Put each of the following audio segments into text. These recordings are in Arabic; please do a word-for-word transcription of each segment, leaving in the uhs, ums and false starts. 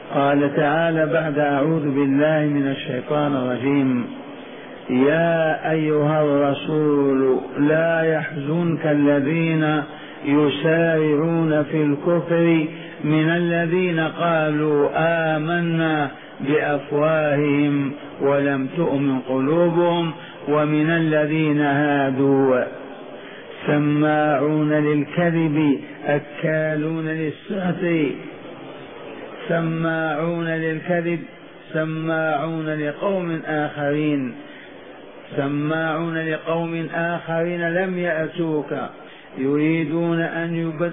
قال تعالى بعد أعوذ بالله من الشيطان الرجيم: يا أيها الرسول لا يحزنك الذين يسارعون في الكفر من الذين قالوا آمنا بأفواههم ولم تؤمن قلوبهم ومن الذين هادوا سماعون للكذب أكالون للسحت سماعون للكذب سماعون لقوم آخرين سماعون لقوم آخرين لم يأتوك يريدون أن يبد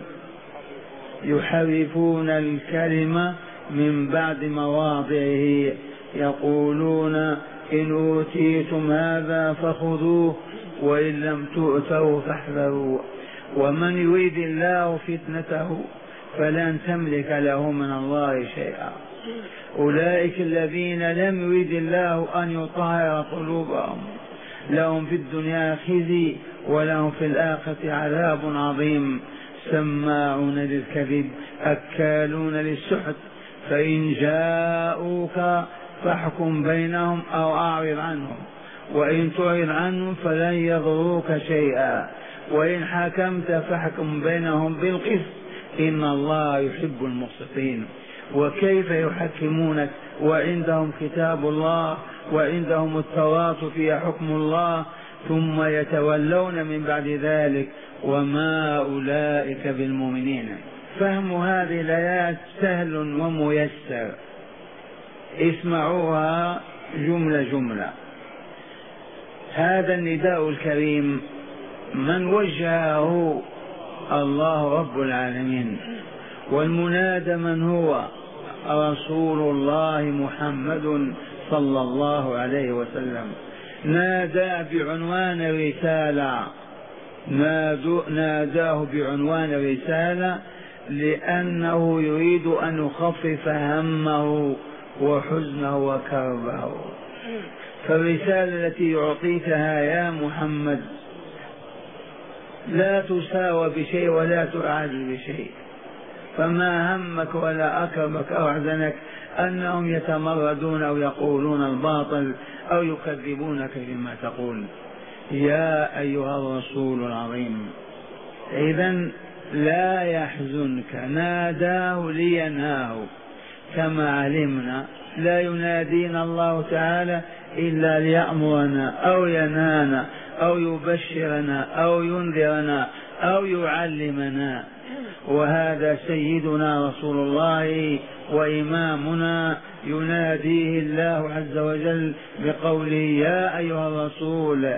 يحرفون الكلمة من بعد مواضعه يقولون إن أوتيتم هذا فخذوه وإن لم تؤتوا فاحذروا ومن يريد الله فتنته فلن تملك له من الله شيئا. أولئك الذين لم يريد الله أن يطهر قلوبهم لهم في الدنيا خزي ولهم في الآخرة عذاب عظيم. سماعون للكذب أكالون للسحت فإن جاءوك فاحكم بينهم أو أعرض عنهم وإن تعرض عنهم فلن يضروك شيئا وإن حكمت فاحكم بينهم بالقسط إن الله يحب المقسطين. وكيف يحكمونك وعندهم كتاب الله وعندهم التوراة فيها حكم الله ثم يتولون من بعد ذلك وما أولئك بالمؤمنين. فهم هذه الآيات سهل وميسر، اسمعوها جملة جملة. هذا النداء الكريم من وجهه؟ الله رب العالمين، والمنادى من هو؟ رسول الله محمد صلى الله عليه وسلم. نادى بعنوان رسالة، ناداه بعنوان رسالة لأنه يريد أن يخفف همه وحزنه وكربه. فالرسالة التي يعطيكها يا محمد لا تساوى بشيء ولا تعادل بشيء، فما همك ولا أكرمك أو أحزنك أنهم يتمردون أو يقولون الباطل أو يكذبونك بما تقول. يا أيها الرسول العظيم، إذن لا يحزنك، ناداه لينهاه. كما علمنا لا ينادينا الله تعالى إلا ليأمرنا أو ينهانا أو يبشرنا أو ينذرنا أو يعلمنا، وهذا سيدنا رسول الله وإمامنا يناديه الله عز وجل بقوله يا أيها الرسول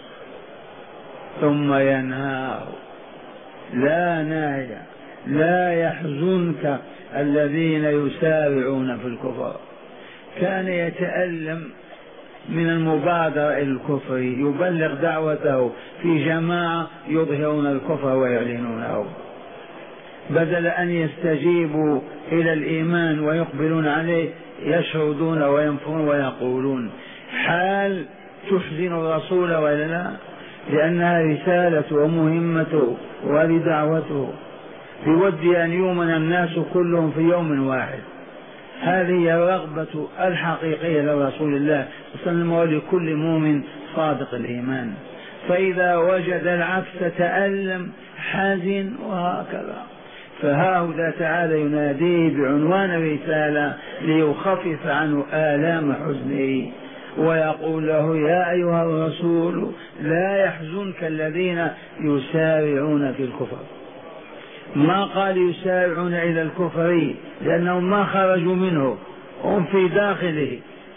ثم ينهاه. لا ناهي لا يحزنك الذين يسارعون في الكفر. كان يتألم من المبادرة إلى الكفر، يبلغ دعوته في جماعة يظهرون الكفر ويعلنونه، بدل أن يستجيبوا إلى الإيمان ويقبلون عليه يشهدون وينفرون ويقولون. حال تحزن الرسول ولا لا؟ لأنها رسالة ومهمته ولدعوته، يود أن يؤمن الناس كلهم في يوم واحد. هذه الرغبة الحقيقية لرسول الله صلى الله عليه وسلم ولكل مؤمن صادق الإيمان. فإذا وجد العكس تألم حزن وهكذا. فهذا تعالى يناديه بعنوان رسالة ليخفف عنه آلام حزنه ويقول له يا أيها الرسول لا يحزنك الذين يسارعون في الكفر. ما قال يسارعون إلى الكفر لأنهم ما خرجوا منه، هم في داخله.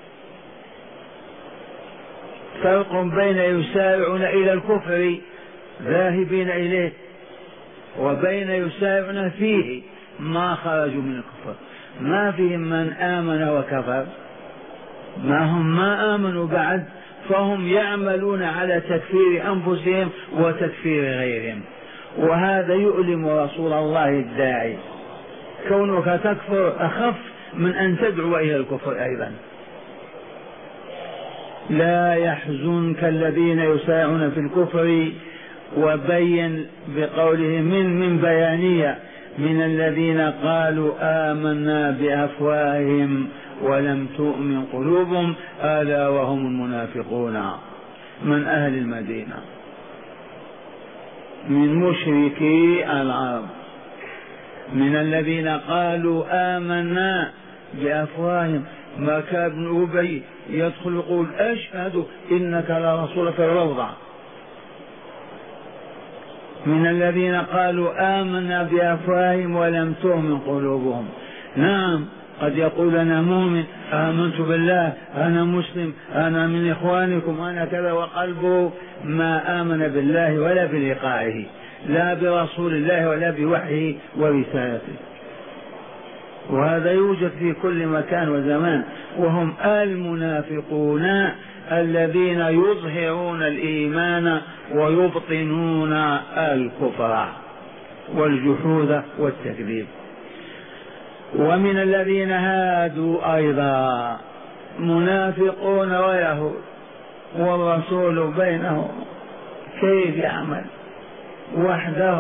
فرق بين يسارعون إلى الكفر ذاهبين إليه وبين يسارعون فيه ما خرجوا من الكفر. ما فيهم من آمن وكفر، ما هم ما آمنوا بعد، فهم يعملون على تكفير أنفسهم وتكفير غيرهم. وهذا يؤلم رسول الله الداعي، كونك تكفر أخف من أن تدعو إلى الكفر أيضا. لا يحزنك الذين يسارعون في الكفر، وبين بقوله من من بيانية من الذين قالوا آمنا بأفواههم ولم تؤمن قلوبهم ألا وهم المنافقون من أهل المدينة من مشركي العرب. من الذين قالوا آمنا بأفواههم، ما كان ابن أبي يدخل يقول أشهد إنك لرسول في الروضة. من الذين قالوا آمنا بأفواههم ولم تؤمن قلوبهم. نعم قد يقول أنا مؤمن، آمنت بالله، أنا مسلم، أنا من إخوانكم، أنا كذا، وقلبه ما آمن بالله ولا بلقائه، لا برسول الله ولا بوحيه ورسالته. وهذا يوجد في كل مكان وزمان، وهم المنافقون الذين يظهرون الإيمان ويبطنون الكفر والجحود والتكذيب. ومن الذين هادوا أيضا منافقون ويهود، والرسول بينهم كيف يعمل وحده،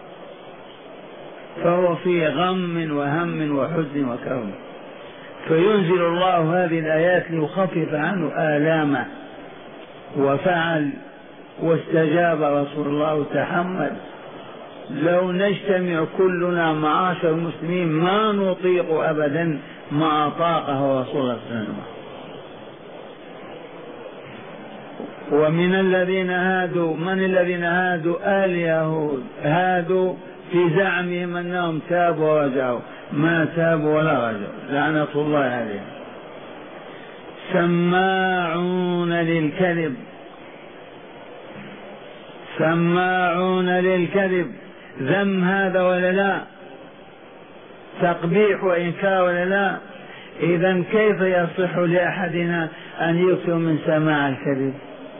فهو في غم وهم وحزن وكرب، فينزل الله هذه الآيات ليخفف عنه آلامه، وفعل واستجاب رسول الله وتحمل. لو نجتمع كلنا معاشر المسلمين ما نطيق أبدا ما طاقه رسول الله صلى الله عليه وسلم. ومن الذين هادوا، من الذين هادوا؟ اليهود. هادوا في زعمهم أنهم تابوا ورجعوا، ما تابوا ولا رجعوا، لعنة الله عليهم. سماعون للكذب، سماعون للكذب، ذم هذا ولا لا؟ تقبيح وإنكار ولا لا؟ إذن كيف يصح لأحدنا أن يكثر من سماع الكذب؟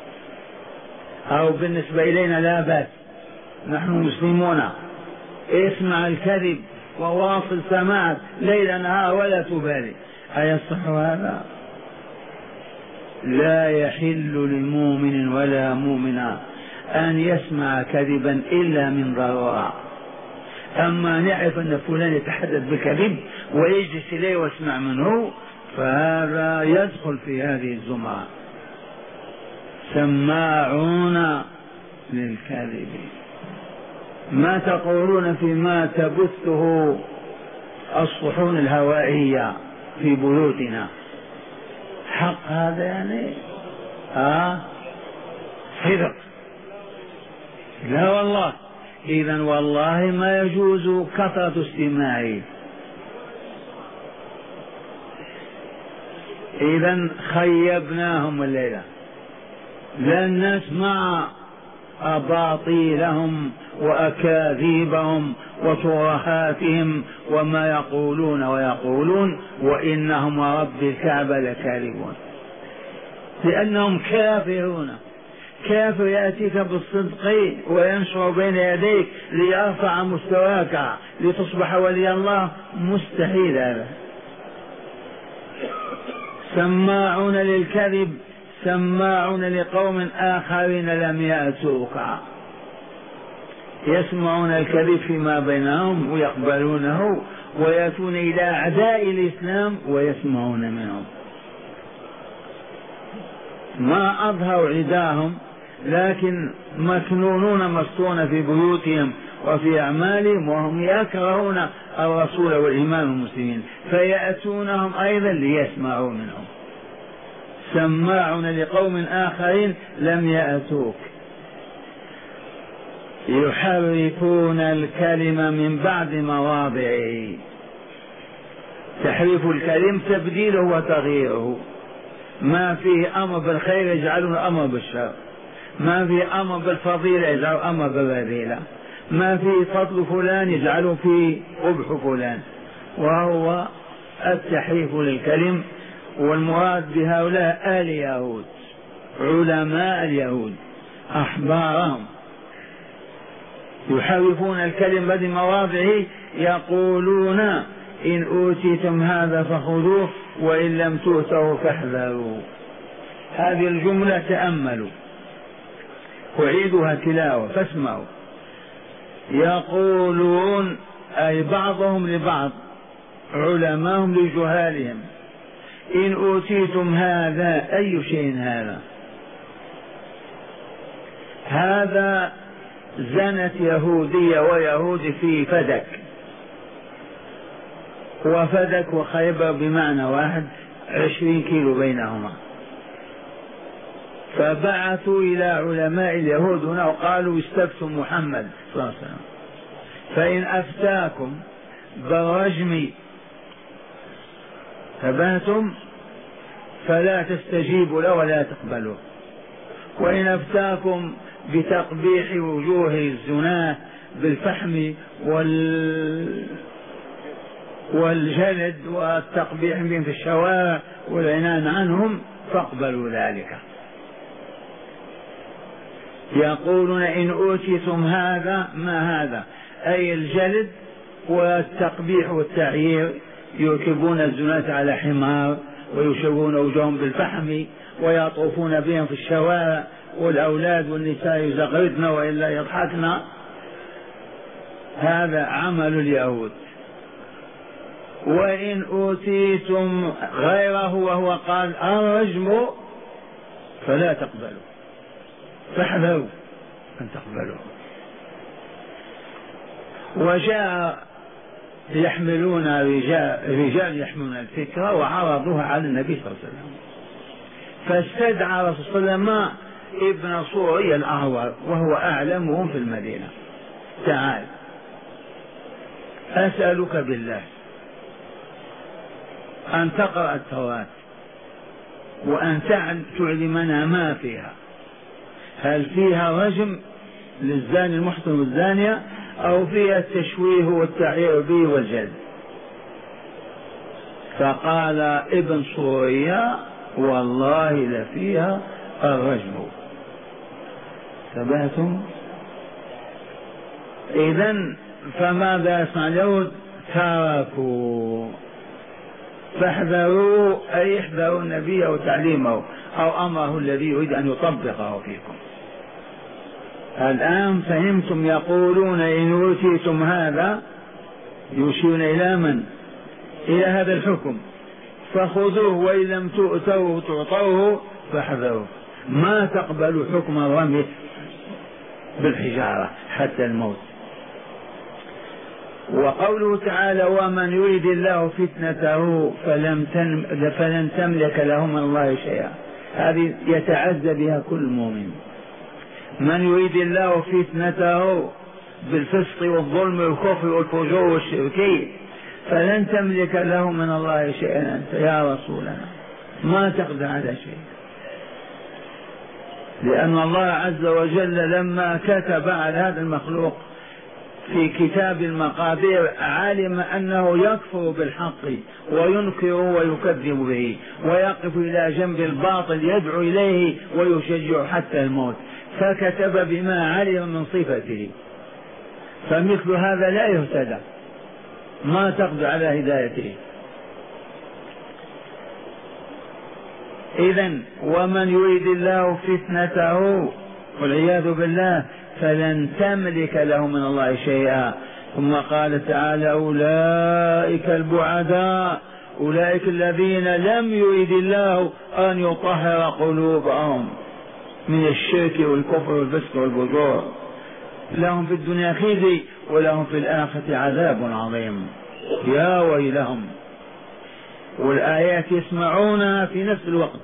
أو بالنسبة إلينا لا بأس، نحن مسلمون، اسمع الكذب وواصل سماعك ليل نهار ولا تبالي، أيصح هذا؟ لا يحل للمؤمن ولا مؤمنة أن يسمع كذبا إلا من ضرورة. أما نعرف أن فلان يتحدث بكذب ويجلس إليه واسمع منه، فهذا يدخل في هذه الزمرة. سماعون للكذب. ما تقولون فيما تبثه الصحون الهوائية في بيوتنا؟ حق هذا يعني؟ آه صدق؟ لا والله. إذن والله ما يجوز كثرة استماعه. إذن خيبناهم الليلة، لن نسمع أباطيلهم وأكاذيبهم وترهاتهم وما يقولون ويقولون وإنهم ورب الكعبة لكاذبون، لأنهم كافرون. كافر يأتيك بالصدق وينشر بين يديك ليرفع مستواك لتصبح ولي الله، مستحيل هذا. سماعون للكذب، سماعون لقوم آخرين لم يأتوك، يسمعون الكذب فيما بينهم ويقبلونه، ويأتون إلى أعداء الإسلام ويسمعون منهم. ما أظهروا عداهم، لكن مكنونون مسطون في بيوتهم وفي أعمالهم، وهم يكرهون الرسول والإيمان والمسلمين، فيأتونهم أيضا ليسمعوا منهم. سماعون لقوم آخرين لم يأتوك، يحرفون الكلمة من بعد مواضعه. تحريف الكلم تبديله وتغييره، ما فيه أمر بالخير يجعلون أمر بالشر، ما فيه أمر بالفضيلة يجعلون أمر بالرذيلة، ما فيه فضل فلان يجعلون فيه قبح فلان، وهو التحريف للكلم. والمراد بهؤلاء اليهود، علماء اليهود أحبارهم، يحرفون الكلم بعد مواضعه، يقولون إن أوتيتم هذا فخذوه وإن لم تؤتوا فاحذروا. هذه الجملة تأملوا، أعيدها تلاوة فاسمعوا. يقولون أي بعضهم لبعض، علماهم لجهالهم. إن أوتيتم هذا، أي شيء هذا؟ هذا زنت يهودية ويهود في فدك، وفدك وخيبر بمعنى واحد، عشرين كيلو بينهما. فبعثوا إلى علماء اليهود هنا وقالوا استفتوا محمد صلى الله عليه وسلم، فإن أفتاكم بالرجم ثباتم فلا تستجيبوا له ولا تقبلوا، وإن أفتاكم بتقبيح وجوه الزناة بالفحم وال والجلد والتقبيح بهم في الشوارع والعنان عنهم فاقبلوا ذلك. يقولون إن أوتيتم هذا، ما هذا؟ أي الجلد والتقبيح والتعيير، يركبون الزناة على حمار ويشوون وجوههم بالفحم ويطوفون بهم في الشوارع، والأولاد والنساء يزغردن وإلا يضحكن. هذا عمل اليهود. وإن أوتيتم غيره وهو قال الرجم فلا تقبلوا، فاحذروا أن تقبلوا. وجاء يحملون رجال, رجال يحملون الفكرة وعرضوها على النبي صلى الله عليه وسلم، فاستدعى رسول الله صلى الله عليه وسلم ابن صوري الأعور وهو أعلمهم في المدينة، تعال أسألك بالله أن تقرأ التوراة وأن تعلمنا ما فيها، هل فيها رجم للزاني المحصن والزانية أو فيها التشويه والتعيير به والجلد؟ فقال ابن صوريا والله لفيها الرجم. ثباتم. إذن فماذا يصنع اليهود؟ تركوا. فاحذروا أي احذروا النبي وتعليمه أو أمره الذي يريد أن يطبقه فيكم. الآن فهمتم؟ يقولون إن أوتيتم هذا، يشيرون إلى من؟ إلى هذا الحكم، فخذوه، وإن لم تؤتوه تعطوه فاحذروا، ما تقبلوا حكم الرمي بالحجارة حتى الموت. وقوله تعالى ومن يريد الله فتنته فلن, فلن تملك له من الله شيئا، هذه يتعزى بها كل مؤمن. من يريد الله فتنته بالفسق والظلم والكفر والفجور والشرك فلن تملك له من الله شيئا. أنت يا رسولنا ما تقدر على شيء، لأن الله عز وجل لما كتب على هذا المخلوق في كتاب المقادير علم أنه يكفر بالحق وينكر ويكذب به ويقف إلى جنب الباطل يدعو إليه ويشجع حتى الموت، فكتب بما علم من صفته. فمثل هذا لا يهتدى، ما تقدر على هدايته. إذن ومن يريد الله فتنته والعياذ بالله فلن تملك له من الله شيئا. ثم قال تعالى أولئك البعداء، أولئك الذين لم يريد الله أن يطهر قلوبهم من الشرك والكفر والفسق والفجور، لهم في الدنيا خزي ولهم في الآخرة عذاب عظيم. يا ويلهم. والآيات يسمعونها في نفس الوقت.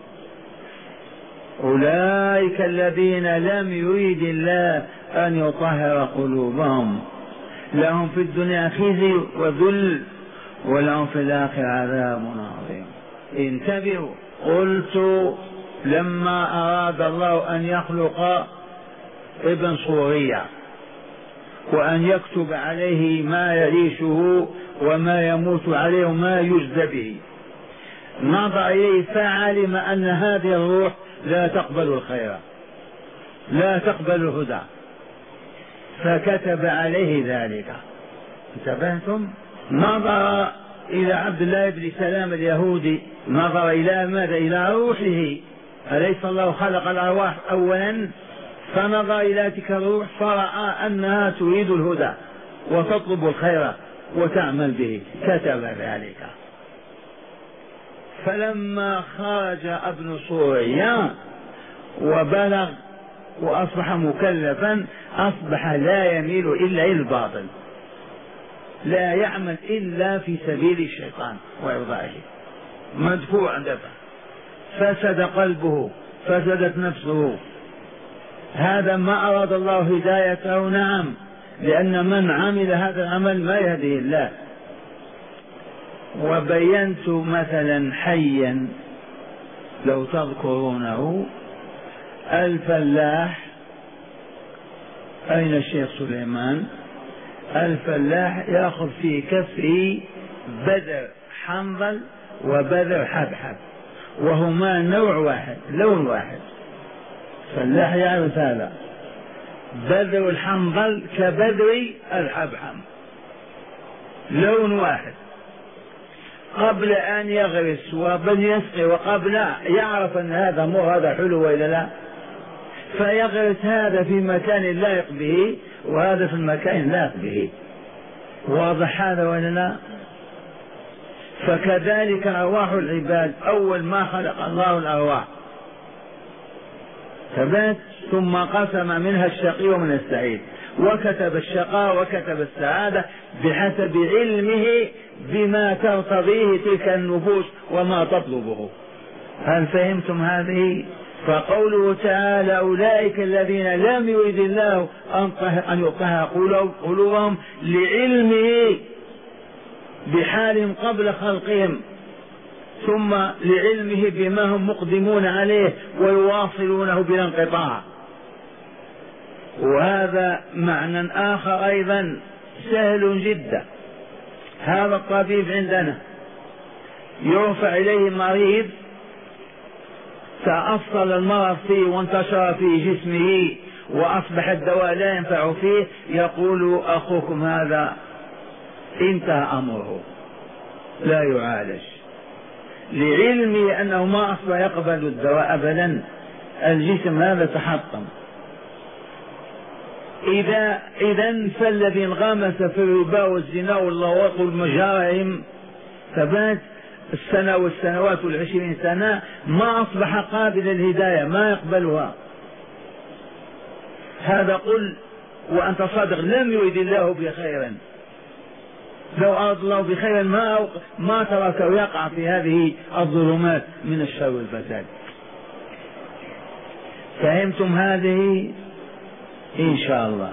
أولئك الذين لم يريد الله أن يطهر قلوبهم لهم في الدنيا خزي وذل ولهم في الآخرة عذاب عظيم. انتبهوا. قلت لما أراد الله أن يخلق ابن صوريا وأن يكتب عليه ما يعيشه وما يموت عليه وما يجزى به، نظر إليه فعلم أن هذه الروح لا تقبل الخير، لا تقبل الهدى، فكتب عليه ذلك. انتبهتم؟ نظر إلى عبد الله بن سلام اليهودي، نظر إلى ماذا؟ إلى روحه. أليس الله خلق الأرواح أولا؟ فنظر إلى تلك الروح فرأى أنها تريد الهدى وتطلب الخير، وتعمل به، كتب ذلك. فلما خرج ابن سوريا وبلغ وأصبح مكلفا أصبح لا يميل إلا إلى الباطل، لا يعمل إلا في سبيل الشيطان وإرضائه، مدفوع دفع، فسد قلبه، فسدت نفسه. هذا ما أراد الله هدايته، نعم، لأن من عمل هذا العمل ما يهديه الله. وبينت مثلا حيا لو تذكرونه، الفلاح، أين الشيخ سليمان؟ الفلاح يأخذ في كفه بذر حنظل وبذر حبحب، وهما نوع واحد، لون واحد. فلاح يعرف هذا، بذر الحنظل كبذر الحبحب، لون واحد. قبل أن يغرس وبل يسقي وقبل يعرف أن هذا مو هذا حلو وإلا لا، فيغرس هذا في مكان لائق به وهذا في المكان لائق به. واضح هذا ولا لا؟ فكذلك أرواح العباد، أول ما خلق الله الأرواح ثبات، ثم قسم منها الشقي ومن السعيد، وكتب الشقاء وكتب السعادة بحسب علمه بما ترتضيه تلك النفوس وما تطلبه. هل فهمتم هذه؟ فقوله تعالى أولئك الذين لم يرد الله أن يطهر قلوبهم لعلمه بحال قبل خلقهم، ثم لعلمه بما هم مقدمون عليه ويواصلونه بلا انقطاع. وهذا معنى آخر أيضا سهل جدا. هذا الطبيب عندنا يرفع إليه مريض تأصل المرض فيه وانتشر في جسمه وأصبح الدواء لا ينفع فيه، يقول أخوكم هذا انتهى أمره لا يعالج، لعلمي أنه ما أصبح يقبل الدواء أبدا، الجسم هذا تحطم. إذا إذا فالذي انغمس في الربا والزنا واللواط والمجارم ثبات السنة والسنوات والعشرين سنة ما أصبح قابل الهداية، ما يقبلها. هذا قل وأنت صادق، لم يرد الله بخيرا، لو أراد الله بخيرا ما ما تركه يقع في هذه الظلمات من الشر والفساد. فهمتم هذه إن شاء الله؟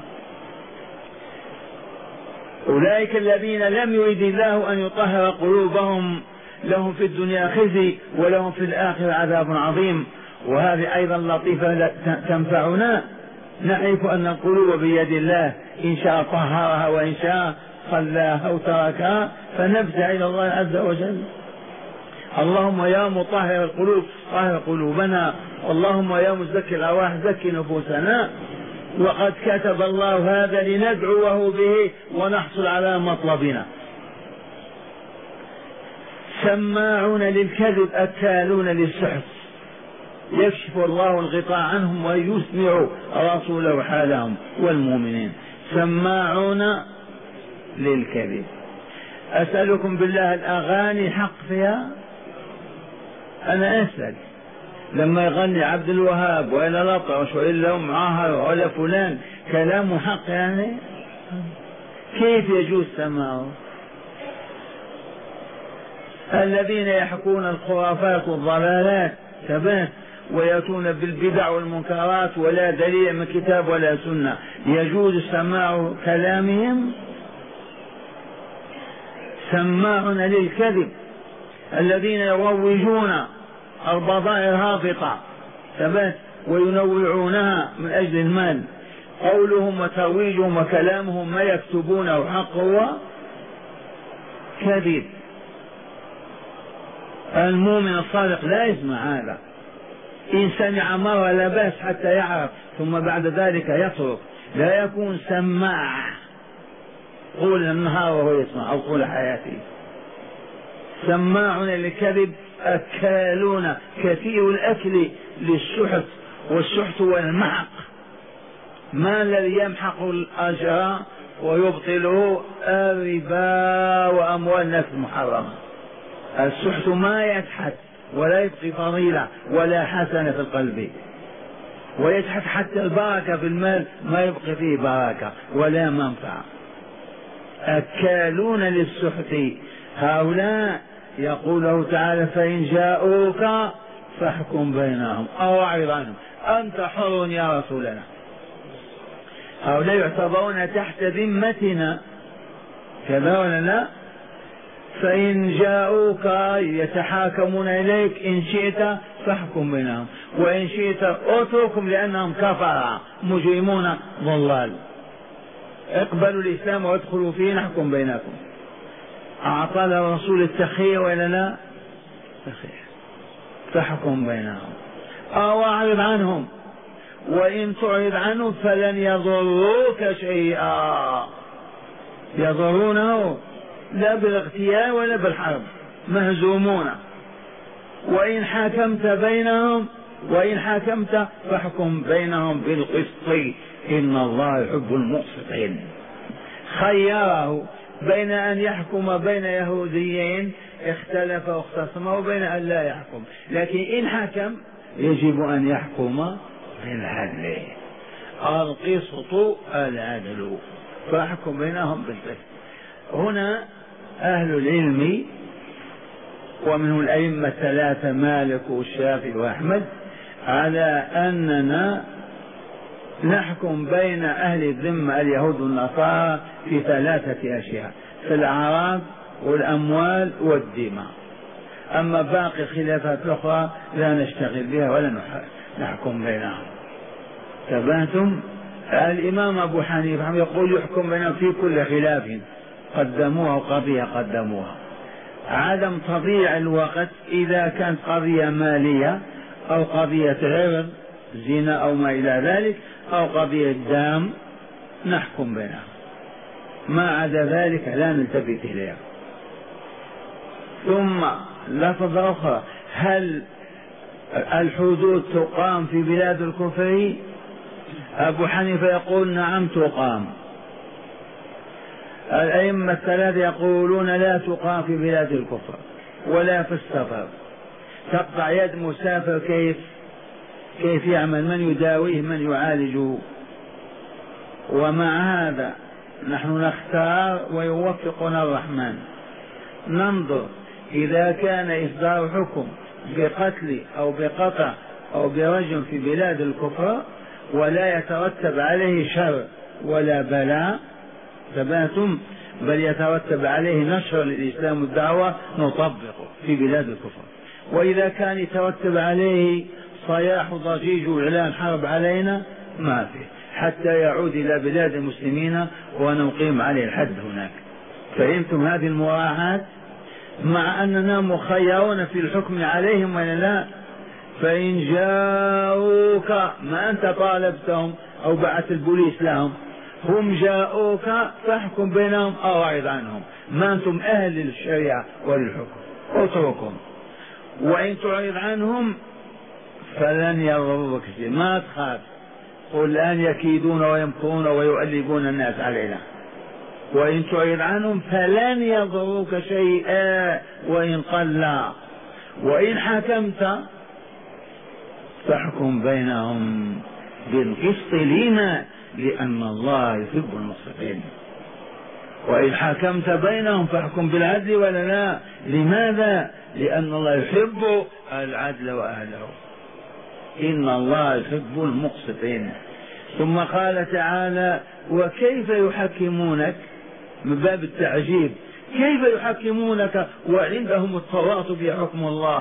أولئك الذين لم يرد الله أن يطهر قلوبهم لهم في الدنيا خزي ولهم في الآخرة عذاب عظيم. وهذه أيضا لطيفة تنفعنا، نعرف أن القلوب بيد الله، إن شاء طهرها وإن شاء خلاها أو تركها، فنفزع إلى الله عز وجل. اللهم يا مطهر القلوب طهر قلوبنا، اللهم يا مزكي الأرواح زكي نفوسنا. وقد كتب الله هذا لندعوه به ونحصل على مطلبنا. سماعون للكذب أكالون للسحت، يكشف الله الغطاء عنهم ويسمع رسوله حالهم والمؤمنين. سماعون للكذب. أسألكم بالله الأغاني حق فيها؟ أنا أسأل، لما يغني عبد الوهاب وإلى لطرش وإلا أم عاهر وإلى فلان كلامه حق يعني؟ كيف يجوز سماعه؟ الذين يحكون الخرافات والضلالات ثبات ويأتون بالبدع والمنكرات ولا دليل من كتاب ولا سنة، يجوز سماع كلامهم؟ سماعون للكذب الذين يروجون البضائع الهابطة ثبات وينوعونها من أجل المال. قولهم وترويجهم وكلامهم ما يكتبونه حق هو كذب. المؤمن الصادق لا يسمع هذا، إن سمع مرة لا بأس حتى يعرف ثم بعد ذلك يترك، لا يكون سماع طول النهار وهو يسمع أو طول حياته. سماعون للكذب أكالون، كثير الأكل للسحت، والسحت هو المحق، ما الذي يمحق الأجر ويبطله الربا وأموال الناس المحرمة. السحت ما يجحد ولا يبقي فضيلة ولا حسنة في القلب، ويجحد حتى البركة في المال ما يبقي فيه بركة ولا منفعة. أكالون للسحت هؤلاء يقوله تعالى فإن جاءوك فاحكم بينهم أو أعرض عنهم أنت حر يا رسولنا. هؤلاء يعتبرون تحت ذمتنا كذا ولا لا؟ فإن جاءوك يتحاكمون إليك إن شئت فاحكم بينهم وإن شئت اتركهم لأنهم كفرة مجرمون ضلال. اقبلوا الإسلام وادخلوا فيه نحكم بينكم. أعطى الرسول التخيير ولا لا؟ تخيير فاحكم بينهم أو أعرض عنهم وإن تعرض عنهم فلن يضروك شيئا. يضرونه لا بالاغتيال ولا بالحرب، مهزومون. وإن حاكمت بينهم وإن حاكمت فاحكم بينهم بالقسط إن الله يحب المقسطين. خيره بين أن يحكم بين يهوديين اختلف واختصم وبين أن لا يحكم، لكن إن حكم يجب أن يحكم بالعدل. القسط العدل فاحكم بينهم بالقسط. هنا أهل العلم ومنهم الأئمة الثلاثة مالك والشافعي وأحمد على أننا نحكم بين أهل الذمة اليهود والنصارى في ثلاثة أشياء: في الأعراض والأموال والدماء. أما باقي الخلافات الأخرى لا نشتغل بها ولا نحكم بينهم. تبعتم الإمام أبو حنيفة يقول يحكم بينهم في كل خلاف قدموها وقضية قدموها. عدم تضييع الوقت إذا كانت قضية مالية أو قضية عرض زنا أو ما إلى ذلك أو قضية دام نحكم بينها، ما عدا ذلك لا نلتفت إليها. ثم لفظة أخرى: هل الحدود تقام في بلاد الكفر؟ أبو حنيفة يقول نعم تقام. الأئمة الثلاثة يقولون لا تقام في بلاد الكفر ولا في السفر. تقطع يد مسافر كيف كيف يعمل؟ من يداويه؟ من يعالجه؟ ومع هذا نحن نختار ويوفقنا الرحمن. ننظر إذا كان إصدار حكم بقتل أو بقطع أو برجم في بلاد الكفر ولا يترتب عليه شر ولا بلاء ثباتم، بل يترتب عليه نشر للإسلام والدعوة، نطبقه في بلاد الكفر. وإذا كان يترتب عليه صياح ضجيج وإعلان حرب علينا ما فيه، حتى يعود إلى بلاد المسلمين ونقيم عليه الحد هناك. فهمتم هذه المراعاة؟ مع أننا مخيرون في الحكم عليهم ولا لا؟ فإن جاءوك، ما أنت طالبتهم أو بعث البوليس لهم، هم جاءوك فاحكم بينهم أو أعرض عنهم. ما أنتم أهل للشريعة وللحكم، اتركهم. وإن تعرض عنهم فلن يضروك شيء، ما تخاف. قل الآن يكيدون ويمكرون ويؤلبون الناس علينا. وإن تعرض عنهم فلن يضروك شيئا وإن قل. وإن حكمت فاحكم بينهم بالقسط لما لأن الله يحب المقسطين. وإن حكمت بينهم فاحكم بالعدل ولا لا؟ لماذا؟ لأن الله يحب العدل وأهله. إن الله يحب المقسطين. ثم قال تعالى: وكيف يحكمونك؟ من باب التعجيب، كيف يحكمونك وعندهم التواطؤ بحكم الله؟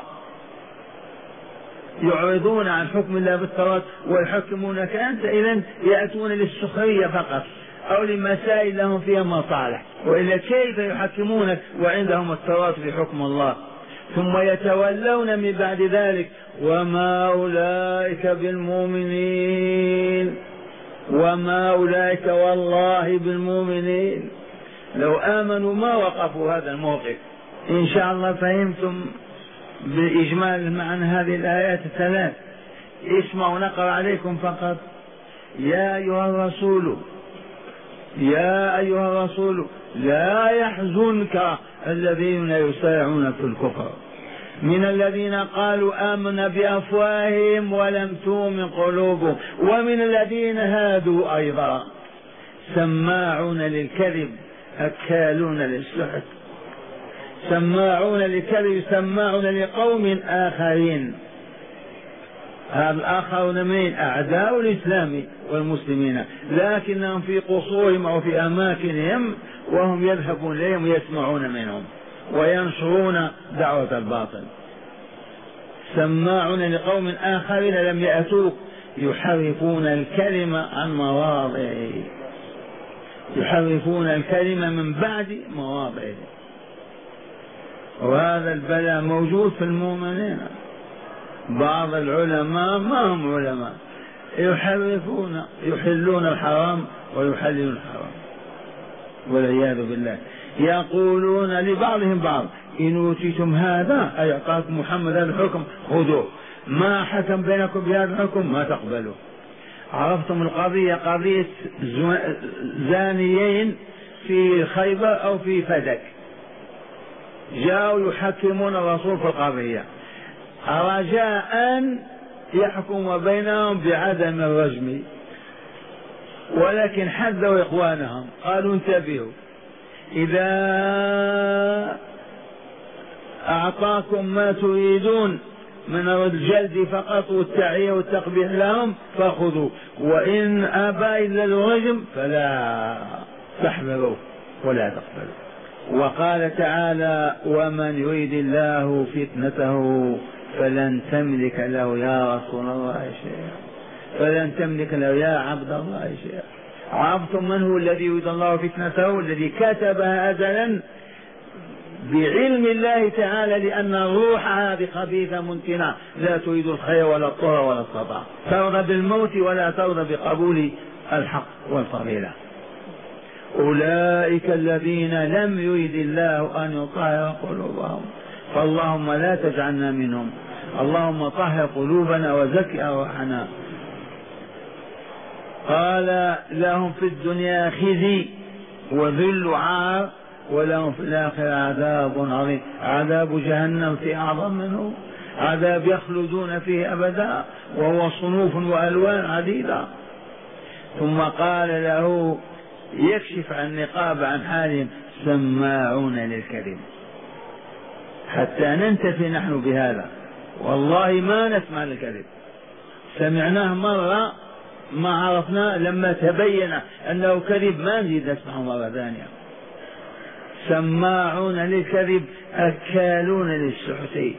يعرضون عن حكم الله بالتواطؤ ويحكمونك أنت. إذن يأتون للسخرية فقط أو لمسائل لهم فيها مصالح. وإلا كيف يحكمونك وعندهم التواطؤ بحكم الله؟ ثم يتولون من بعد ذلك وما أولئك بالمؤمنين، وما أولئك والله بالمؤمنين. لو آمنوا ما وقفوا هذا الموقف. إن شاء الله فهمتم بإجمال معنى هذه الآيات الثلاث. اسمعوا نقرأ عليكم فقط: يا أيها الرسول يا أيها الرسول لا يحزنك الذين يسارعون في الكفر من الذين قالوا آمنا بأفواههم ولم تؤمن قلوبهم ومن الذين هادوا أيضا سماعون للكذب أكالون للسحت سماعون للكذب سماعون لقوم آخرين. هذا الآخرون من أعداء الإسلام والمسلمين لكنهم في قصورهم أو في أماكنهم وهم يذهبون إليهم ويسمعون منهم وينشرون دعوة الباطل. سماعون لقوم آخرين لم يأتوك يحرفون الكلمة عن مواضعه يحرفون الكلمة من بعد مواضعه. وهذا البلاء موجود في المؤمنين. بعض العلماء ما هم علماء يحرفون يحلون الحرام ويحللون الحرام والعياذ بالله. يقولون لبعضهم بعض إن أوتيتم هذا أي أعطاكم محمد هذا الحكم خذوه ما حكم بينكم بهذا الحكم ما تقبلوا. عرفتم القضية قضية زانيين في خيبر أو في فدك جاءوا يحكمون الرسول في القضية رجاء أن يحكم بينهم بعدم الرجم ولكن حذروا إخوانهم قالوا انتبهوا إذا أعطاكم ما تريدون من الجلد فقط والتعيير والتقبيح لهم فخذوا وإن أبى إلا الرجم فلا تحذروا ولا تقبلوا. وقال تعالى ومن يريد الله فتنته فلن تملك له يا رسول الله شيئا فلن تملك له يا عبد الله شيئا. عرفتم من هو الذي يريد الله فتنته؟ الذي كتبها أزلا بعلم الله تعالى لأن الروح هذه خبيثة منتنة لا تريد الخير ولا الطهر ولا الصفاء ترضى بالموت ولا ترضى بقبول الحق والفضيلة. أولئك الذين لم يريد الله أن يطهر قلوبهم فاللهم لا تجعلنا منهم اللهم طهر قلوبنا وزكي أرواحنا. قال لهم في الدنيا خزي وذل عار ولهم في الآخرة عذاب عظيم. عذاب جهنم في أعظم منه عذاب يخلدون فيه أبدا وهو صنوف وألوان عديدة. ثم قال له يكشف عن نقاب عن حالهم سماعون للكذب حتى ننتفي نحن بهذا والله ما نسمع الكذب سمعناه مرة ما عرفنا لما تبين أنه كذب ما نزيد نسمعه مرة ثانية. سماعون للكذب أكالون للسحت.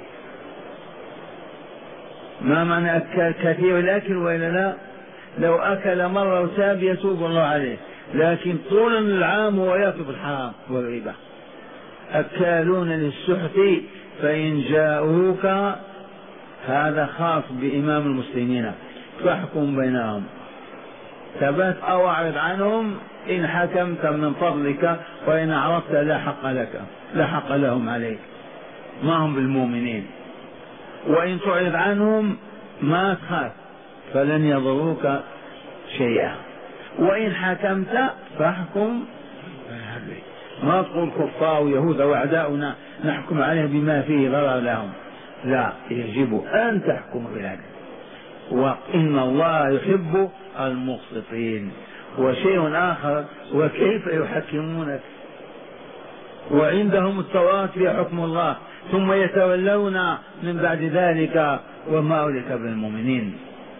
ما معنى أكل؟ كثير الأكل وإلا لا؟ لو أكل مرة وتاب يتوب الله عليه لكن طول العام هو يأكل الحرام والربا. أكالون للسحت فإن جاءوك هذا خاص بإمام المسلمين فاحكم بينهم ثبت أو أعرض عنهم إن حكمت من فضلك وإن أعرضت لا حق لك لا حق لهم عليك ما هم بالمؤمنين. وإن تعرض عنهم ما تخاف فلن يضروك شيئا وإن حكمت فاحكم ما تقول كفار ويهود وأعداؤنا نحكم عليه بما فيه ضرر لهم لا يجب أن تحكم بالعدل وإن الله يحب المقسطين. وشيء آخر وكيف يحكمونك وعندهم التوراة فيها حكم الله ثم يتولون من بعد ذلك وما أولئك بالمؤمنين.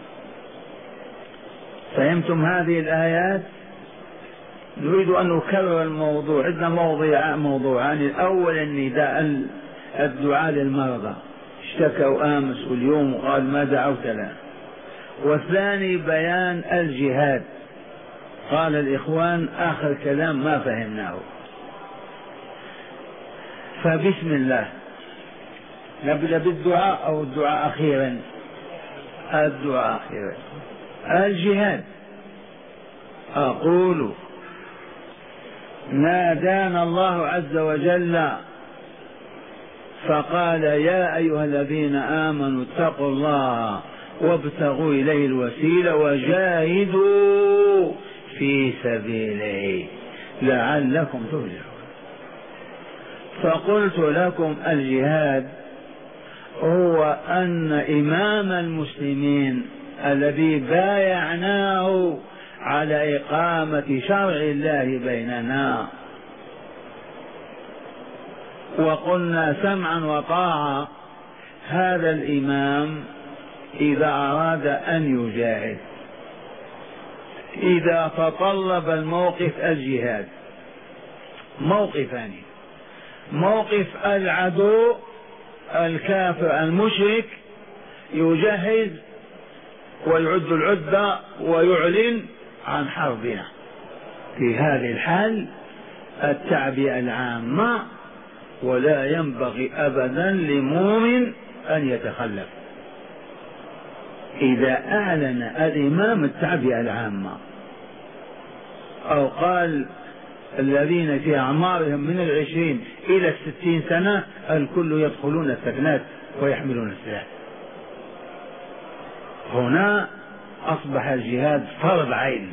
فهمتم هذه الآيات؟ نريد أن نكرر الموضوع. عندنا موضوع موضوعان الأول النداء الدعاء للمرضى اشتكوا آمس واليوم وقال ما دعوت له والثاني بيان الجهاد. قال الإخوان آخر كلام ما فهمناه فبسم الله نبدأ بالدعاء أو الدعاء أخيرا؟ الدعاء أخيرا. الجهاد أقول نادانا الله عز وجل فقال يا أيها الذين آمنوا اتقوا الله وابتغوا إليه الوسيلة وجاهدوا في سبيله لعلكم تفلحون. فقلت لكم الجهاد هو أن إمام المسلمين الذي بايعناه على إقامة شرع الله بيننا وقلنا سمعا وطاعة، هذا الإمام إذا أراد أن يجاهد، إذا تطلب الموقف الجهاد موقفان: موقف العدو الكافر المشرك يجهز ويعد العدة ويعلن عن حربنا، في هذه الحال التعبئة العامة، ولا ينبغي أبدا لمؤمن أن يتخلف. إذا أعلن الإمام التعبئة العامة أو قال الذين في أعمارهم من العشرين إلى الستين سنة الكل يدخلون السكنات ويحملون السلاح، هنا أصبح الجهاد فرض عين،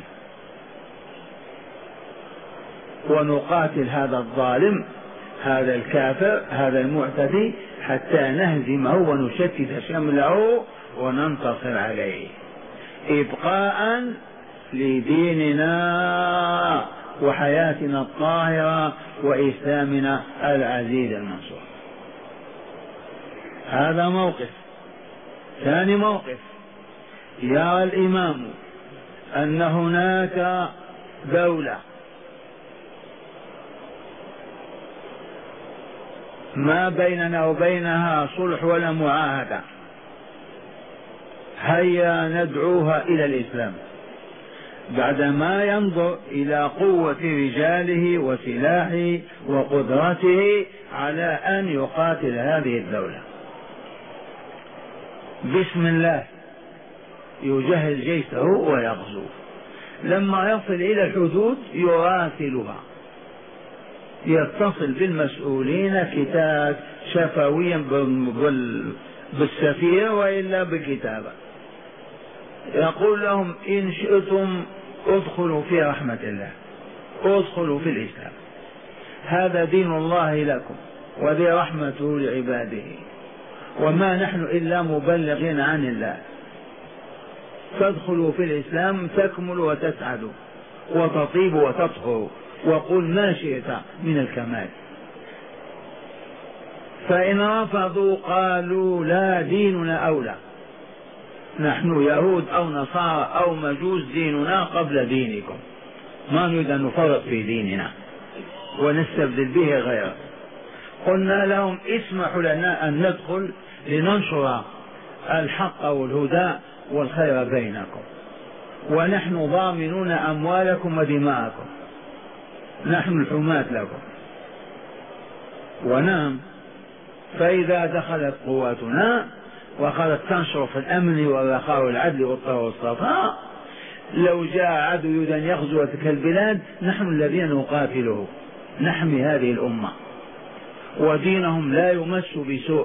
ونقاتل هذا الظالم، هذا الكافر، هذا المعتدي، حتى نهزمه ونشتت شمله وننتصر عليه، إبقاء لديننا وحياتنا الطاهرة وإسلامنا العزيز المنصور. هذا موقف. ثاني موقف: يرى الإمام أن هناك دولة ما بيننا وبينها صلح ولا معاهدة، هيا ندعوها إلى الإسلام، بعدما ينظر إلى قوة رجاله وسلاحه وقدرته على أن يقاتل هذه الدولة. بسم الله يجهز جيشه ويغزو، لما يصل إلى الحدود يراسلها، يتصل بالمسؤولين كتاب شفويا بالسفير وإلا بالكتابة، يقول لهم إن شئتم ادخلوا في رحمة الله، ادخلوا في الإسلام، هذا دين الله لكم وذي رحمته لعباده، وما نحن إلا مبلغين عن الله، فادخلوا في الإسلام تكملوا وتسعدوا وتطيبوا وتطهروا، وقل ما شئت من الكمال. فإن رفضوا قالوا لا، ديننا أولى، نحن يهود أو نصارى أو مجوس، ديننا قبل دينكم، ما نريد أن نفرط في ديننا ونستبدل به غيره. قلنا لهم اسمحوا لنا أن ندخل لننشر الحق والهدى والخير بينكم، ونحن ضامنون أموالكم ودماءكم، نحن الحماة لكم. ونعم، فإذا دخلت قواتنا وأخذت تنشر في الأمن والرخاء والعدل والطهر والصفاء، لو جاء عدو يريد أن يغزو تلك البلاد نحن الذين نقاتله، نحمي هذه الأمة، ودينهم لا يمس بسوء،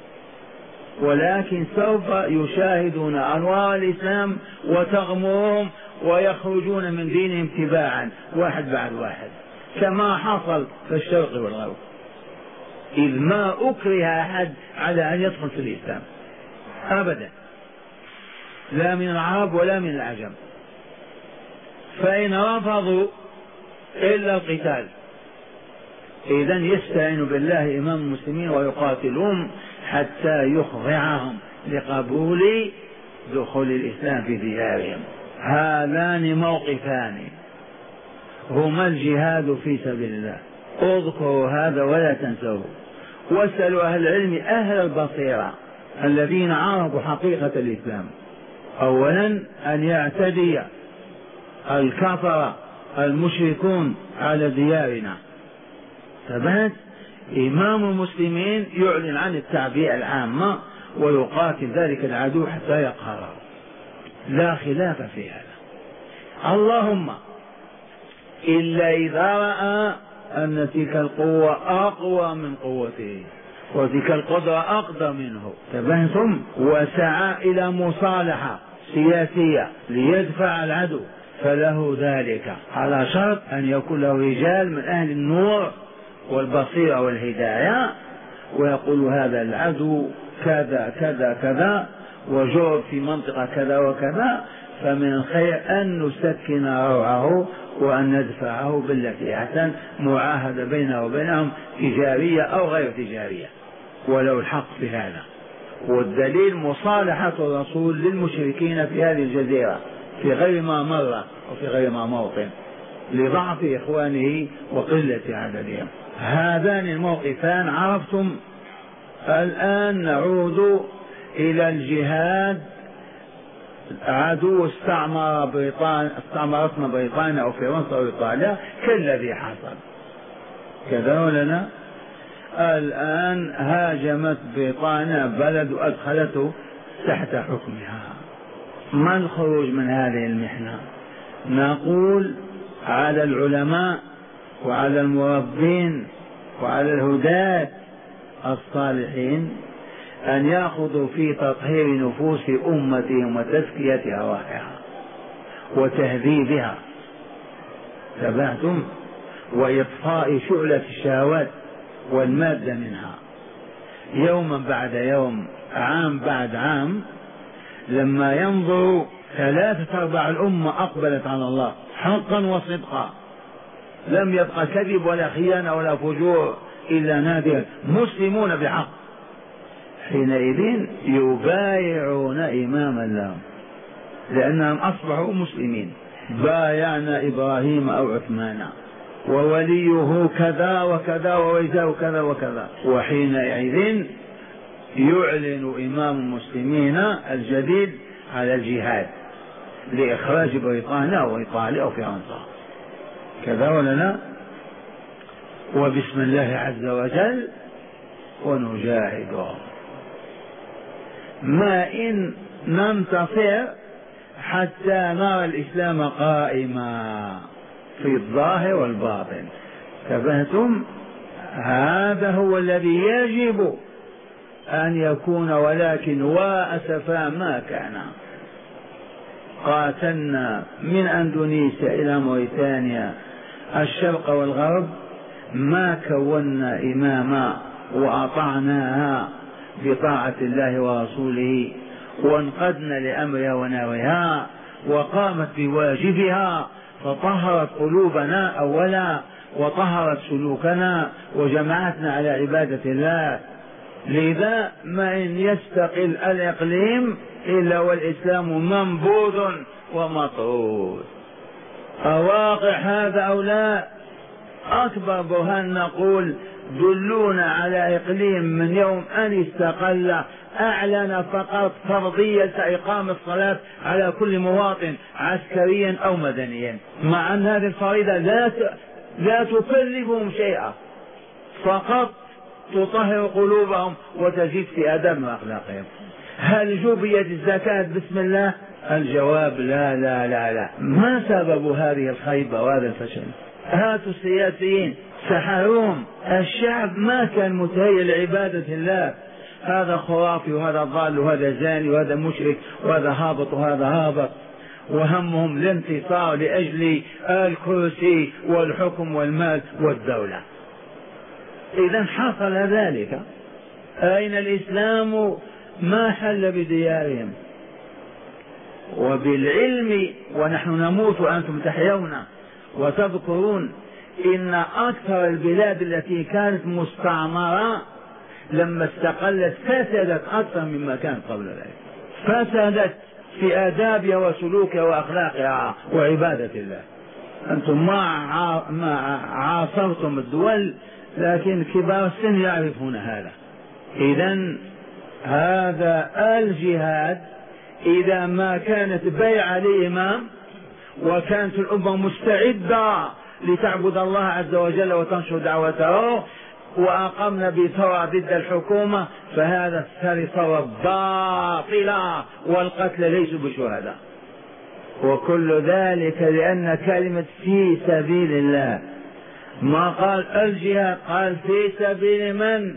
ولكن سوف يشاهدون أنوار الإسلام وتغمرهم ويخرجون من دينهم تباعا واحد بعد واحد، كما حصل في الشرق والغرب، إذ ما أكره أحد على أن يدخل في الإسلام أبدا، لا من العرب ولا من العجم. فإن رفضوا إلا القتال، إذن يستعين بالله إمام المسلمين ويقاتلون حتى يخضعهم لقبول دخول الإسلام في ديارهم. هذان موقفان هما الجهاد في سبيل الله، اذكروا هذا ولا تنسوه، واسألوا أهل العلم أهل البصيرة الذين عرفوا حقيقة الإسلام. أولا أن يعتدي الكفر المشركون على ديارنا، ثبات إمام المسلمين يعلن عن التعبئة العامة ويقاتل ذلك العدو حتى يقهره، لا خلاف في هذا، اللهم إلا إذا رأى أن تلك القوة أقوى من قوته وتلك القدرة أقدر منه، تبهتم، وسعى إلى مصالحة سياسية ليدفع العدو فله ذلك على شرط أن يكون له رجال من أهل النور والبصيرة والهداية، ويقول هذا العدو كذا كذا كذا وجرب في منطقة كذا وكذا، فمن الخير أن نسكن روعه وأن ندفعه بالتي أحسن، معاهدة بينه وبينهم تجارية أو غير تجارية، ولو الحق في هذا. والدليل مصالحة الرسول للمشركين في هذه الجزيرة في غير ما مرة وفي غير ما موطن لضعف إخوانه وقلة عددهم. هذان الموقفان عرفتم. الآن نعود إلى الجهاد. عدو استعمر بريطانيا، استعمرتنا بريطانيا أو فرنسا أو إيطاليا كالذي حصل كذا ولنا. الآن هاجمت بريطانيا بلد وأدخلته تحت حكمها. ما الخروج من هذه المحنة؟ نقول على العلماء وعلى المربين وعلى الهداة الصالحين أن يأخذوا في تطهير نفوس أمتهم وتزكية أرواحها وتهذيبها، تبعتم، وإطفاء شعلة الشهوات والمادة منها يوما بعد يوم، عام بعد عام. لما ينظر ثلاثة أرباع الأمة أقبلت على الله حقا وصدقا، لم يبقى كذب ولا خيانة ولا فجور إلا نادرا، مسلمون بحق، حينئذ يبايعون إماما لهم لأنهم أصبحوا مسلمين. بايعنا إبراهيم أو عثمان ووليه كذا وكذا وويزاه كذا وكذا. وحينئذ يعلن إمام المسلمين الجديد على الجهاد لإخراج بريطانيا أو إيطاليا أو فرنسا كذا ولا لا؟ وبسم الله عز وجل ونجاهدهم. ما إن ننتصر حتى نرى الإسلام قائما في الظاهر والباطن. تبهتم؟ هذا هو الذي يجب أن يكون، ولكن وأسفا ما كان. قاتلنا من أندونيسيا إلى موريتانيا الشرق والغرب، ما كونا إماما وأطعناها بطاعة الله ورسوله وانقدنا لأمرها ونهيها وقامت بواجبها، فطهرت قلوبنا أولا وطهرت سلوكنا وجمعتنا على عبادة الله. لذا ما إن يستقل الإقليم إلا والإسلام منبوذ ومطرود. أواقع هذا أو لا؟ أكبر برهان نقول دلونا على إقليم من يوم أن استقل أعلن فقط فرضية إقامة الصلاة على كل مواطن عسكريا أو مدنيا، مع أن هذه الفريضة لا لا تكلفهم شيئا، فقط تطهر قلوبهم وتزيد في أدب وأخلاقهم. هل جبيت الزكاة بسم الله؟ الجواب لا لا لا لا. ما سبب هذه الخيبة وهذا الفشل؟ هاتوا السياسيين سحروهم، الشعب ما كان متهيئ لعبادة الله، هذا خرافي وهذا ضال وهذا زاني وهذا مشرك وهذا هابط وهذا هابط، وهمهم الانتصار لأجل الكرسي والحكم والمال والدولة. إذا حصل ذلك. أين الإسلام؟ ما حل بديارهم. وبالعلم ونحن نموت وأنتم تحيون وتذكرون إن أكثر البلاد التي كانت مستعمرة لما استقلت فسدت أكثر مما كانت قبل ذلك، فسدت في آدابها وسلوكها وأخلاقها وعبادة الله. أنتم ما عاصرتم الدول، لكن كبار السن يعرفون هذا. إذن هذا الجهاد إذا ما كانت بيعة لإمام وكانت الأمة مستعدة لتعبد الله عز وجل وتنشر دعوته، وأقمنا بثورة ضد الحكومة، فهذا ثورة باطلة والقتل ليسوا بشهداء. وكل ذلك لأن كلمة في سبيل الله، ما قال الجهاد، قال في سبيل من؟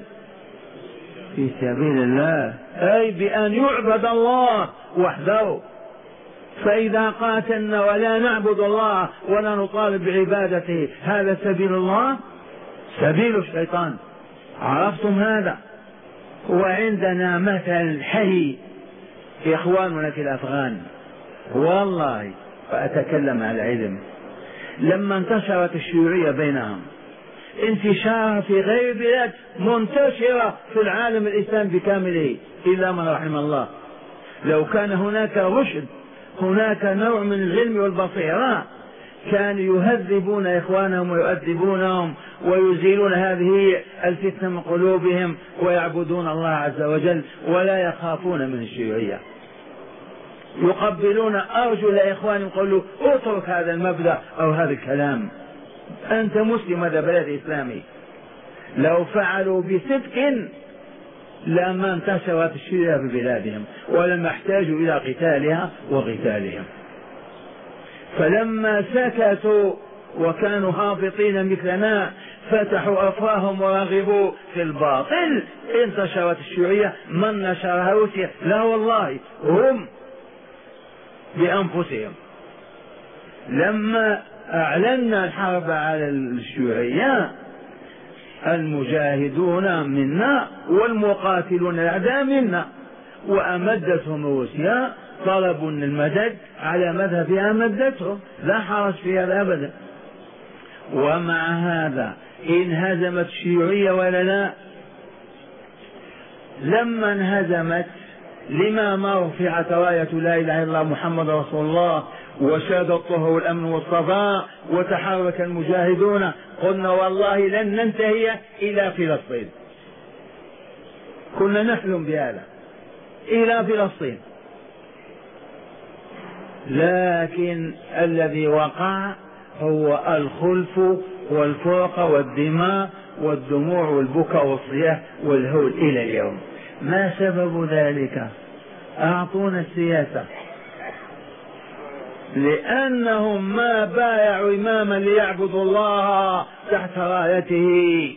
في سبيل الله، أي بأن يعبد الله وحده. فإذا قاتلنا ولا نعبد الله ولا نطالب بعبادته هذا سبيل الله؟ سبيل الشيطان. عرفتم هذا؟ وعندنا مثل حي إخواننا في الأفغان، والله فأتكلم على العلم، لما انتشرت الشيوعية بينهم انتشارها في غير بلاد، منتشرة في العالم الإسلامي بكامله إلا من رحم الله. لو كان هناك رشد، هناك نوع من العلم والبصيرة، كانوا يهذبون إخوانهم ويؤدبونهم ويزيلون هذه الفتنة من قلوبهم ويعبدون الله عز وجل ولا يخافون من الشيوعية. يقبلون أرجل إخوانهم يقولوا اترك هذا المبدأ أو هذا الكلام، أنت مسلم، هذا بلد إسلامي. لو فعلوا بصدق لما انتشرت الشيوعية في بلادهم ولم يحتاجوا إلى قتالها وقتالهم. فلما سكتوا وكانوا هابطين مثلنا فتحوا أفواههم ورغبوا في الباطل، انتشرت الشيوعية. من نشرها روسيا؟ لا والله، هم بأنفسهم. لما أعلنا الحرب على الشيوعية المجاهدون منا والمقاتلون الأعداء منا، وأمدتهم روسيا، طلبوا المدد على مذهبها مدتهم، لا حرج في هذا أبدا. ومع هذا انهزمت الشيوعية ولا لا؟ لما انهزمت لما ما رفعت راية لا إله إلا الله محمد رسول الله وشاد الطهر والأمن والصفاء وتحرك المجاهدون، قلنا والله لن ننتهي إلى فلسطين، كنا نحلم بهذا إلى فلسطين. لكن الذي وقع هو الخلف والفرقة والدماء والدموع والبكاء والصياح والهول إلى اليوم. ما سبب ذلك؟ أعطونا السياسة. لأنهم ما بايعوا إماما ليعبدوا الله تحت رايته.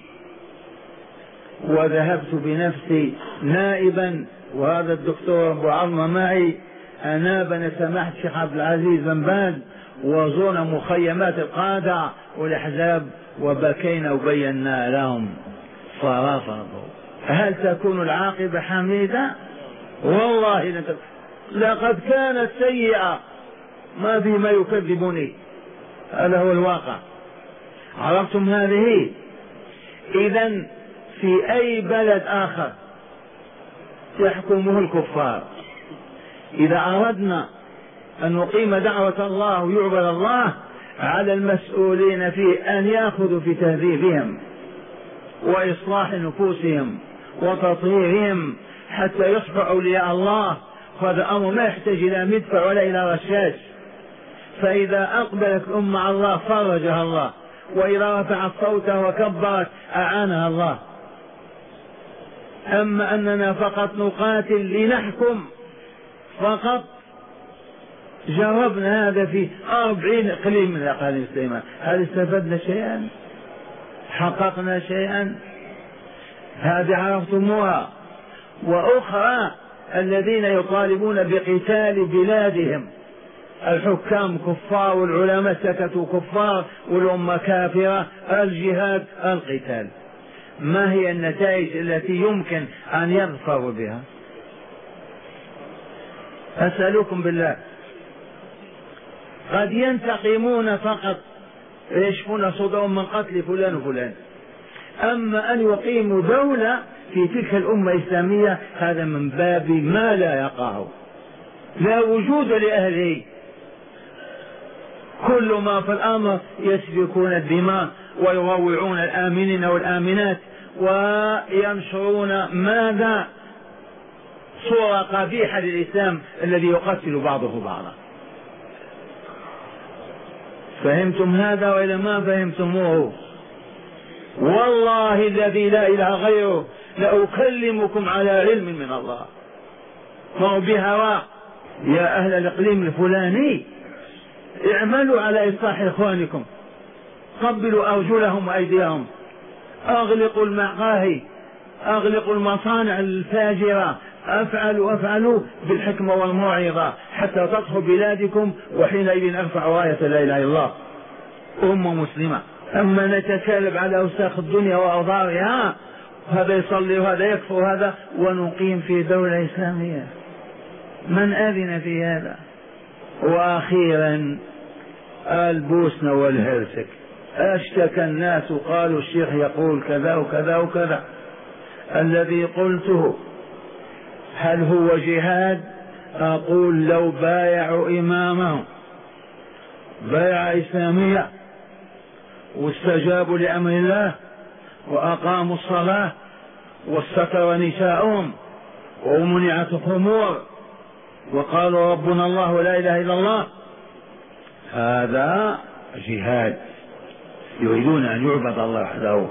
وذهبت بنفسي نائبا، وهذا الدكتور أبو عظمة معي، أنابنا سماحة الشيخ عبد العزيز بن باز، وزورنا مخيمات القادة والأحزاب وبكينا وبينا لهم فرفضوا. هل تكون العاقبة حميدة؟ والله لقد كانت سيئة، ما في ما يكذبني، هذا هو الواقع. عرفتم هذه؟ إذن في أي بلد آخر يحكمه الكفار، إذا أردنا أن نقيم دعوة الله ويعبد الله، على المسؤولين فيه أن يأخذوا في تهذيبهم وإصلاح نفوسهم وتطهيرهم حتى يصبحوا أولياء الله. هذا أمر ما يحتاج إلى مدفع ولا إلى رشاش. فإذا أقبلت الأمة على الله فرجها الله، وإذا رفعت صوتها وكبرت أعانها الله. أما أننا فقط نقاتل لنحكم فقط، جربنا هذا في أربعين إقليم من الأقاليم الإسلامية، هل استفدنا شيئا؟ حققنا شيئا؟ هذه عرفتموها. وأخرى الذين يطالبون بقتال بلادهم، الحكام كفار والعلماء سكتوا كفار والأمة كافرة، الجهاد القتال. ما هي النتائج التي يمكن أن يظفروا بها؟ أسألكم بالله، قد ينتقمون فقط يشفون صدورهم من قتل فلان وفلان، أما أن يقيموا دولة في تلك الأمة الإسلامية هذا من باب ما لا يقع، لا وجود لأهله. كل ما في الأمر يسفكون الدماء ويروعون الآمنين والآمنات وينشرون ماذا؟ صورة قبيحة للإسلام الذي يقتل بعضه بعضا. فهمتم هذا وإذا ما فهمتموه؟ والله الذي لا إله غيره لأكلمكم على علم من الله، ما هو بهواء. يا أهل الإقليم الفلاني اعملوا على إصلاح إخوانكم، قبلوا أرجلهم وأيديهم، أغلقوا المقاهي، أغلقوا المصانع الفاجرة، أفعلوا أفعلوا بالحكمة والموعظة حتى تدخل بلادكم، وحينئذ أرفع راية لا إله إلا الله أمة مسلمة. أما نتكالب على أوساخ الدنيا وأوضارها، هذا يصلي وهذا يكفر وهذا، ونقيم في دولة إسلامية، من أذن في هذا؟ وأخيرا البوسنة والهرسك، اشتكى الناس وقالوا الشيخ يقول كذا وكذا وكذا. الذي قلته هل هو جهاد؟ أقول لو بايعوا إمامهم بيعة إسلامية واستجابوا لأمر الله وأقاموا الصلاة واستتر نساؤهم ومنعت الخمور وقالوا ربنا الله ولا إله إلا الله، هذا جهاد، يريدون أن يعبد الله وحده.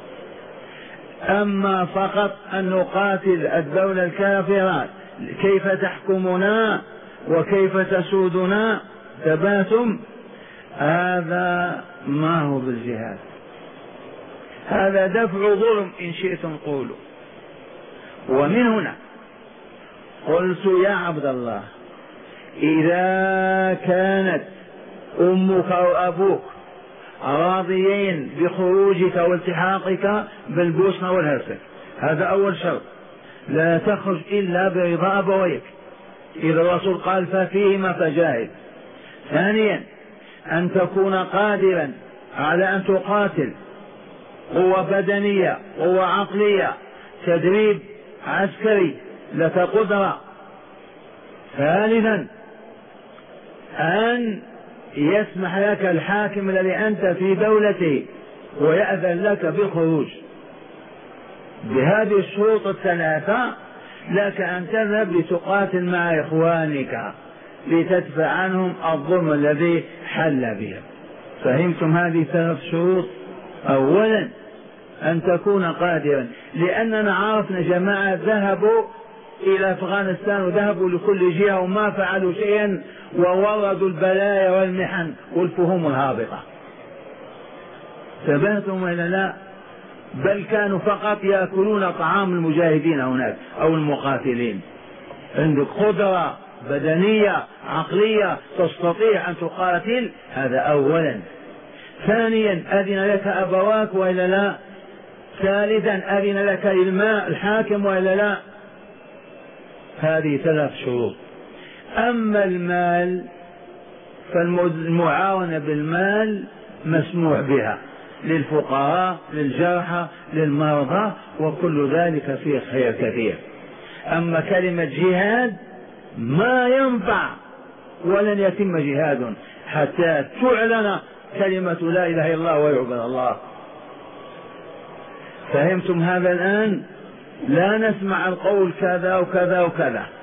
أما فقط أن نقاتل الدولة الكافرة كيف تحكمنا وكيف تسودنا تباتم، هذا ما هو بالجهاد، هذا دفع ظلم إن شئتم قولوا. ومن هنا قلت يا عبد الله، إذا كانت أمك أو أبوك راضيين بخروجك والتحاقك بالبوسنة والهرسك، هذا أول شرط، لا تخرج إلا برضا أبويك، إذا الرسول قال ففيهما فجاهد. ثانيا أن تكون قادرا على أن تقاتل، قوة بدنية قوة عقلية تدريب عسكري لك قدرة. ثالثا أن يسمح لك الحاكم الذي أنت في دولته ويأذن لك بالخروج. بهذه الشروط الثلاثة لك أن تذهب لتقاتل مع إخوانك لتدفع عنهم الظلم الذي حل بهم. فهمتم هذه ثلاث شروط؟ أولا أن تكون قادرا، لأننا عرفنا جماعة ذهبوا إلى أفغانستان وذهبوا لكل جهة وما فعلوا شيئا ووردوا البلايا والمحن والفهوم الهابطة. ثباتهم ولا لا؟ بل كانوا فقط يأكلون طعام المجاهدين هناك أو المقاتلين. عندك قدرة بدنية عقلية تستطيع أن تقاتل، هذا أولا. ثانيا أذن لك أبواك وإلا لا؟ ثالثا أذن لك الماء الحاكم وإلا لا؟ هذه ثلاث شروط. أما المال فالمعاونة بالمال مسموح بها للفقراء للجرحى للمرضى وكل ذلك فيه خير كثير. أما كلمة جهاد ما ينفع ولن يتم جهاد حتى تعلن كلمة لا إله إلا الله ويعبد الله. فهمتم هذا الآن؟ لا نسمع القول كذا وكذا وكذا.